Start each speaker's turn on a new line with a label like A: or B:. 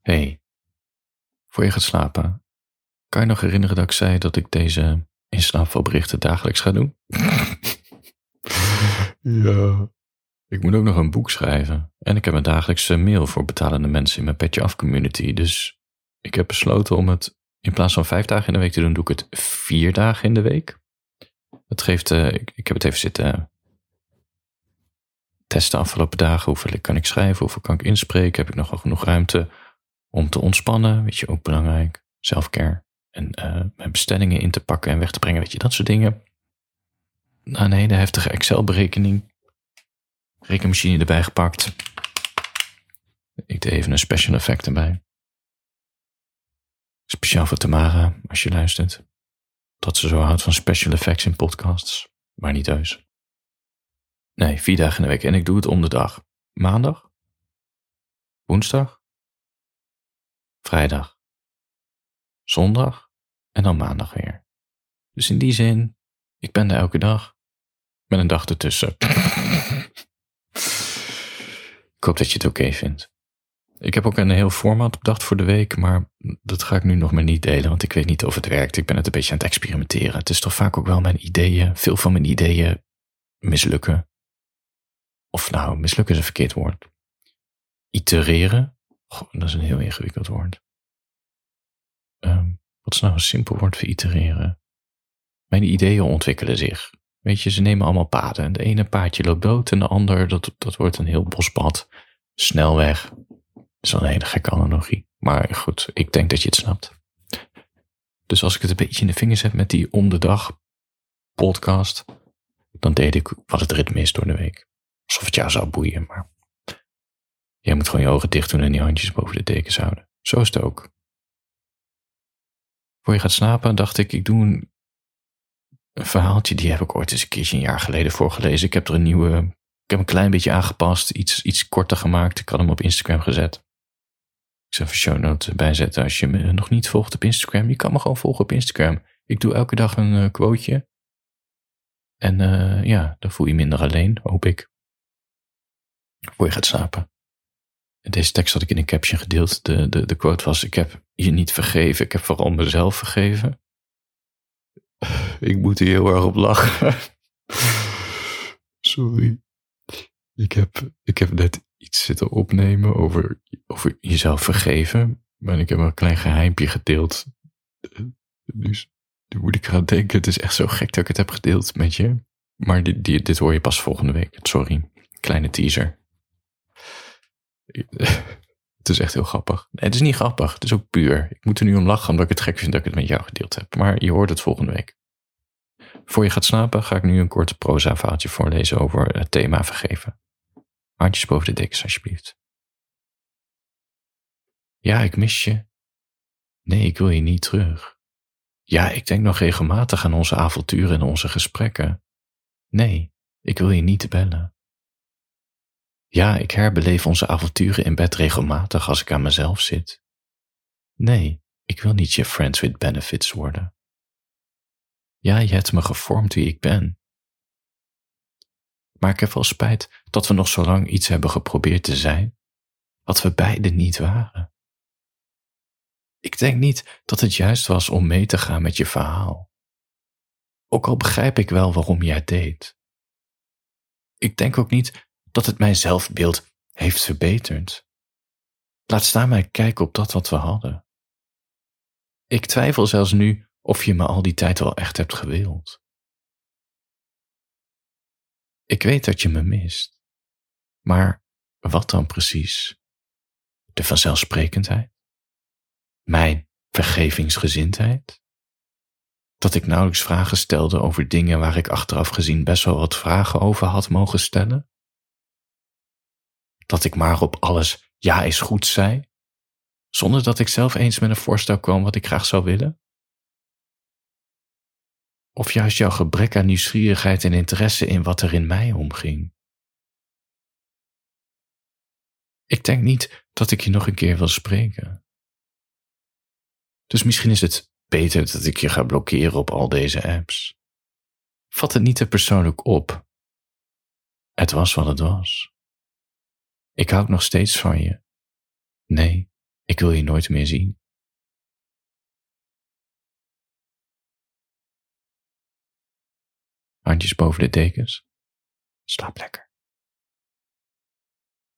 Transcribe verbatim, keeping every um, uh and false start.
A: Hey, voor je gaat slapen, kan je nog herinneren dat ik zei dat ik deze inslaapvalberichten dagelijks ga doen? Ja. Ik moet ook nog een boek schrijven. En ik heb een dagelijkse mail voor betalende mensen in mijn Petje Af community. Dus ik heb besloten om het in plaats van vijf dagen in de week te doen, doe ik het vier dagen in de week. Dat geeft, uh, ik, ik heb het even zitten testen de afgelopen dagen. Hoeveel kan ik schrijven, hoeveel kan ik inspreken? Heb ik nog wel genoeg ruimte om te ontspannen? Weet je, ook belangrijk. Selfcare. En uh, mijn bestellingen in te pakken en weg te brengen. Weet je, dat soort dingen. Na een hele heftige Excel-berekening. Rekenmachine erbij gepakt. Ik deed even een special effect erbij. Speciaal voor Tamara, als je luistert. Dat ze zo houdt van special effects in podcasts. Maar niet heus. Nee, vier dagen in de week. En ik doe het om de dag. Maandag. Woensdag. Vrijdag. Zondag. En dan maandag weer. Dus in die zin, ik ben er elke dag. Met een dag ertussen. Ik hoop dat je het oké vindt. Ik heb ook een heel format bedacht voor de week, maar dat ga ik nu nog maar niet delen, want ik weet niet of het werkt. Ik ben het een beetje aan het experimenteren. Het is toch vaak ook wel mijn ideeën, veel van mijn ideeën mislukken. Of nou, mislukken is een verkeerd woord. Itereren, goh, dat is een heel ingewikkeld woord. Um, wat is nou een simpel woord voor itereren? Mijn ideeën ontwikkelen zich. Weet je, ze nemen allemaal paden. De ene paadje loopt dood en de ander, dat, dat wordt een heel bospad. Snelweg. Dat is wel een hele gekke analogie. Maar goed, ik denk dat je het snapt. Dus als ik het een beetje in de vingers heb met die om de dag podcast, dan deed ik wat het ritme is door de week. Alsof het jou zou boeien, maar jij moet gewoon je ogen dicht doen en die handjes boven de dekens houden. Zo is het ook. Voor je gaat slapen dacht ik, ik doe een, een verhaaltje, die heb ik ooit eens een keertje een jaar geleden voorgelezen. Ik heb er een nieuwe, ik heb een klein beetje aangepast, iets, iets korter gemaakt. Ik had hem op Instagram gezet. Ik zal even show notes bijzetten als je me nog niet volgt op Instagram. Je kan me gewoon volgen op Instagram. Ik doe elke dag een uh, quoteje. En uh, ja, dan voel je minder alleen, hoop ik. Voor je gaat slapen. Deze tekst had ik in een caption gedeeld. De, de, de quote was, ik heb je niet vergeven. Ik heb vooral mezelf vergeven. Ik moet hier heel erg op lachen. Sorry. Ik heb, ik heb net iets zitten opnemen over, over jezelf vergeven. Maar ik heb een klein geheimpje gedeeld. Dus nu moet ik gaan denken. Het is echt zo gek dat ik het heb gedeeld met je. Maar dit, dit, dit hoor je pas volgende week. Sorry. Kleine teaser. Het is echt heel grappig. Nee, het is niet grappig. Het is ook puur. Ik moet er nu om lachen omdat ik het gek vind dat ik het met jou gedeeld heb. Maar je hoort het volgende week. Voor je gaat slapen ga ik nu een kort proza verhaaltje voorlezen over het thema vergeven. Handjes boven de dekens alsjeblieft. Ja, ik mis je. Nee, ik wil je niet terug. Ja, ik denk nog regelmatig aan onze avonturen en onze gesprekken. Nee, ik wil je niet bellen. Ja, ik herbeleef onze avonturen in bed regelmatig als ik aan mezelf zit. Nee, ik wil niet je friends with benefits worden. Ja, je hebt me gevormd wie ik ben. Maar ik heb wel spijt dat we nog zo lang iets hebben geprobeerd te zijn, wat we beiden niet waren. Ik denk niet dat het juist was om mee te gaan met je verhaal. Ook al begrijp ik wel waarom jij het deed. Ik denk ook niet dat het mijn zelfbeeld heeft verbeterd. Laat staan mijn kijk op dat wat we hadden. Ik twijfel zelfs nu of je me al die tijd wel echt hebt gewild. Ik weet dat je me mist. Maar wat dan precies? De vanzelfsprekendheid? Mijn vergevingsgezindheid? Dat ik nauwelijks vragen stelde over dingen waar ik achteraf gezien best wel wat vragen over had mogen stellen? Dat ik maar op alles ja is goed zei, zonder dat ik zelf eens met een voorstel kwam wat ik graag zou willen? Of juist jouw gebrek aan nieuwsgierigheid en interesse in wat er in mij omging? Ik denk niet dat ik je nog een keer wil spreken. Dus misschien is het beter dat ik je ga blokkeren op al deze apps. Vat het niet te persoonlijk op. Het was wat het was. Ik houd nog steeds van je. Nee, ik Ik wil je nooit meer zien. Handjes boven de dekens. Slaap lekker.